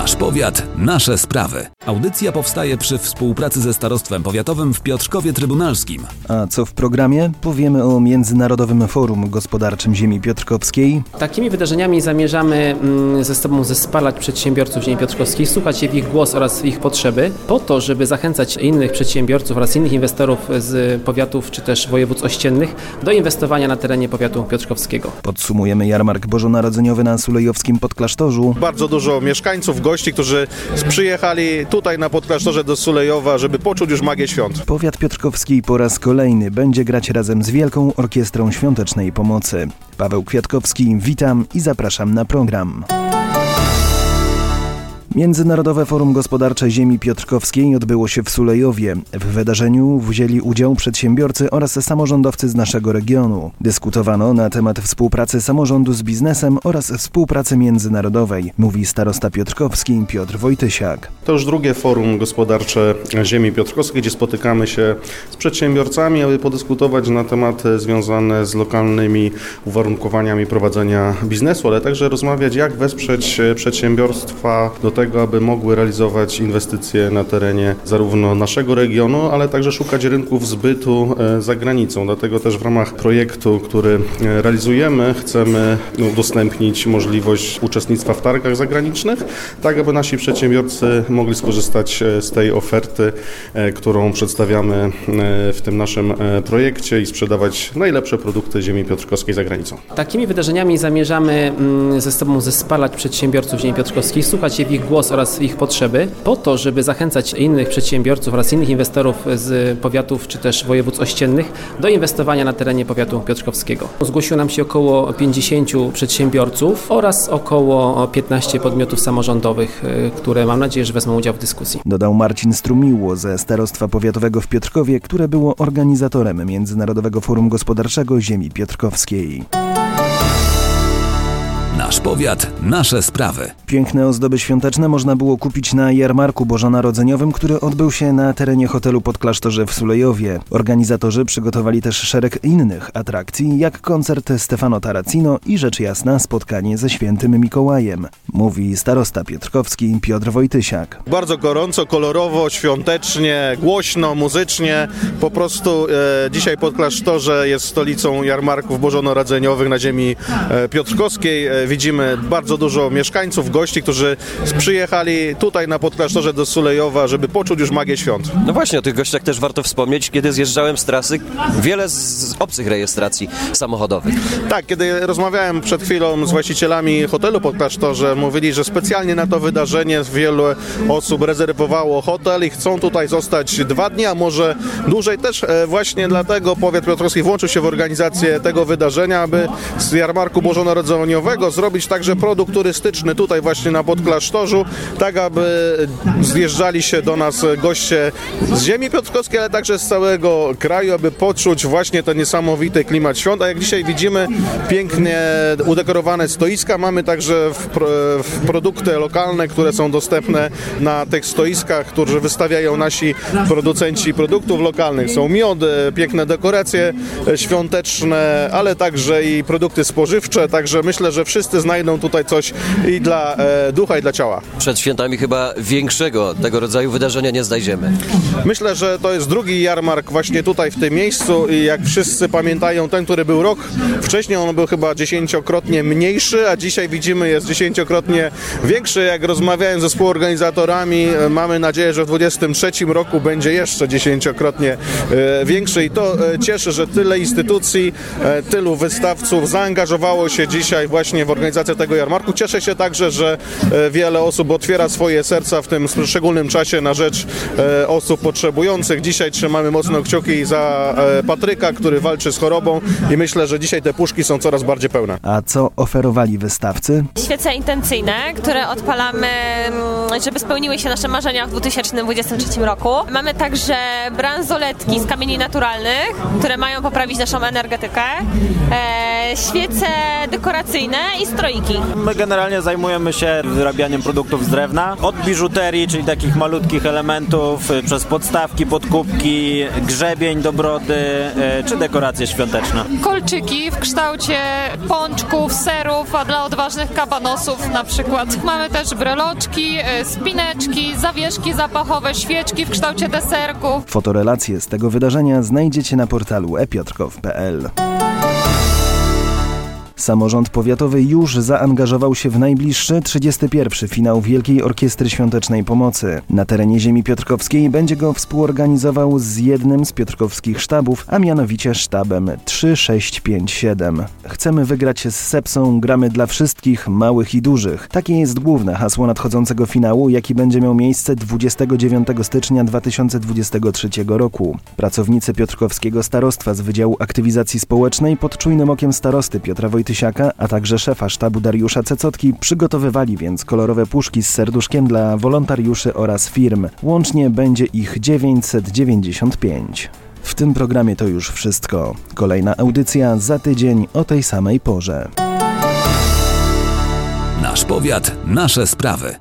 Nasz powiat, nasze sprawy. Audycja powstaje przy współpracy ze Starostwem Powiatowym w Piotrkowie Trybunalskim. A co w programie? Powiemy o Międzynarodowym Forum Gospodarczym Ziemi Piotrkowskiej. Takimi wydarzeniami zamierzamy ze sobą zespalać przedsiębiorców ziemi piotrkowskiej, słuchać się w ich głos oraz w ich potrzeby, po to, żeby zachęcać innych przedsiębiorców oraz innych inwestorów z powiatów czy też województw ościennych do inwestowania na terenie powiatu piotrkowskiego. Podsumujemy jarmark bożonarodzeniowy na Sulejowskim Podklasztorzu. Bardzo dużo mieszkańców, gości, którzy przyjechali tutaj na Podklasztorze do Sulejowa, żeby poczuć już magię świąt. Powiat piotrkowski po raz kolejny będzie grać razem z Wielką Orkiestrą Świątecznej Pomocy. Paweł Kwiatkowski, witam i zapraszam na program. Międzynarodowe Forum Gospodarcze Ziemi Piotrkowskiej odbyło się w Sulejowie. W wydarzeniu wzięli udział przedsiębiorcy oraz samorządowcy z naszego regionu. Dyskutowano na temat współpracy samorządu z biznesem oraz współpracy międzynarodowej, mówi starosta piotrkowski Piotr Wojtysiak. To już drugie Forum Gospodarcze Ziemi Piotrkowskiej, gdzie spotykamy się z przedsiębiorcami, aby podyskutować na tematy związane z lokalnymi uwarunkowaniami prowadzenia biznesu, ale także rozmawiać, jak wesprzeć przedsiębiorstwa do tego, aby mogły realizować inwestycje na terenie zarówno naszego regionu, ale także szukać rynków zbytu za granicą. Dlatego też w ramach projektu, który realizujemy, chcemy udostępnić możliwość uczestnictwa w targach zagranicznych, tak aby nasi przedsiębiorcy mogli skorzystać z tej oferty, którą przedstawiamy w tym naszym projekcie i sprzedawać najlepsze produkty ziemi piotrkowskiej za granicą. Takimi wydarzeniami zamierzamy ze sobą zespalać przedsiębiorców ziemi piotrkowskiej, słuchać się w ich głos oraz w ich potrzeby, po to, żeby zachęcać innych przedsiębiorców oraz innych inwestorów z powiatów czy też województw ościennych do inwestowania na terenie powiatu piotrkowskiego. Zgłosiło nam się około 50 przedsiębiorców oraz około 15 podmiotów samorządowych, które mam nadzieję, że wezmą udział w dyskusji. Dodał Marcin Strumiło ze Starostwa Powiatowego w Piotrkowie, które było organizatorem Międzynarodowego Forum Gospodarczego Ziemi Piotrkowskiej. Nasz powiat, nasze sprawy. Piękne ozdoby świąteczne można było kupić na jarmarku bożonarodzeniowym, który odbył się na terenie hotelu Podklasztorze w Sulejowie. Organizatorzy przygotowali też szereg innych atrakcji, jak koncert Stefano Taracino i rzecz jasna spotkanie ze świętym Mikołajem, mówi starosta piotrkowski Piotr Wojtysiak. Bardzo gorąco, kolorowo, świątecznie, głośno, muzycznie. Po prostu dzisiaj Podklasztorze jest stolicą jarmarków bożonarodzeniowych na ziemi piotrkowskiej. Widzimy bardzo dużo mieszkańców, gości, którzy przyjechali tutaj na Podklasztorze do Sulejowa, żeby poczuć już magię świąt. No właśnie, o tych gościach też warto wspomnieć. Kiedy zjeżdżałem z trasy, wiele z obcych rejestracji samochodowych. Tak, kiedy rozmawiałem przed chwilą z właścicielami hotelu Podklasztorze, mówili, że specjalnie na to wydarzenie wielu osób rezerwowało hotel i chcą tutaj zostać 2 dni, a może dłużej też. Właśnie dlatego powiat piotrkowski włączył się w organizację tego wydarzenia, aby z jarmarku bożonarodzeniowego zrobić także produkt turystyczny tutaj właśnie na Podklasztorzu, tak aby zjeżdżali się do nas goście z ziemi piotrkowskiej, ale także z całego kraju, aby poczuć właśnie ten niesamowity klimat świąt. A jak dzisiaj widzimy, pięknie udekorowane stoiska. Mamy także produkty lokalne, które są dostępne na tych stoiskach, które wystawiają nasi producenci produktów lokalnych. Są miody, piękne dekoracje świąteczne, ale także i produkty spożywcze, także myślę, że wszyscy znajdą tutaj coś i dla ducha, i dla ciała. Przed świętami chyba większego tego rodzaju wydarzenia nie znajdziemy. Myślę, że to jest drugi jarmark właśnie tutaj w tym miejscu i jak wszyscy pamiętają, ten, który był rok wcześniej, on był chyba 10-krotnie mniejszy, a dzisiaj widzimy, jest 10-krotnie większy. Jak rozmawiałem ze współorganizatorami, mamy nadzieję, że w 2023 roku będzie jeszcze 10-krotnie większy i to cieszy, że tyle instytucji, tylu wystawców zaangażowało się dzisiaj właśnie w organizację tego jarmarku. Cieszę się także, że wiele osób otwiera swoje serca w tym szczególnym czasie na rzecz osób potrzebujących. Dzisiaj trzymamy mocno kciuki za Patryka, który walczy z chorobą i myślę, że dzisiaj te puszki są coraz bardziej pełne. A co oferowali wystawcy? Świece intencyjne, które odpalamy, żeby spełniły się nasze marzenia w 2023 roku. Mamy także bransoletki z kamieni naturalnych, które mają poprawić naszą energetykę. Świece dekoracyjne i stroiki. My generalnie zajmujemy się wyrabianiem produktów z drewna, od biżuterii, czyli takich malutkich elementów, przez podstawki, podkubki, grzebień do brody, czy dekoracje świąteczne. Kolczyki w kształcie pączków, serów, a dla odważnych kabanosów na przykład. Mamy też breloczki, spineczki, zawieszki zapachowe, świeczki w kształcie deserków. Fotorelacje z tego wydarzenia znajdziecie na portalu epiotrkow.pl. Samorząd powiatowy już zaangażował się w najbliższy 31. finał Wielkiej Orkiestry Świątecznej Pomocy. Na terenie ziemi piotrkowskiej będzie go współorganizował z jednym z piotrkowskich sztabów, a mianowicie sztabem 3657. Chcemy wygrać z Sepsą, gramy dla wszystkich, małych i dużych. Takie jest główne hasło nadchodzącego finału, jaki będzie miał miejsce 29 stycznia 2023 roku. Pracownicy piotrkowskiego starostwa z Wydziału Aktywizacji Społecznej pod czujnym okiem starosty Piotra Wojtysiaka, a także szefa sztabu Dariusza Cecotki przygotowywali więc kolorowe puszki z serduszkiem dla wolontariuszy oraz firm. Łącznie będzie ich 995. W tym programie to już wszystko. Kolejna audycja za tydzień o tej samej porze. Nasz powiat, nasze sprawy.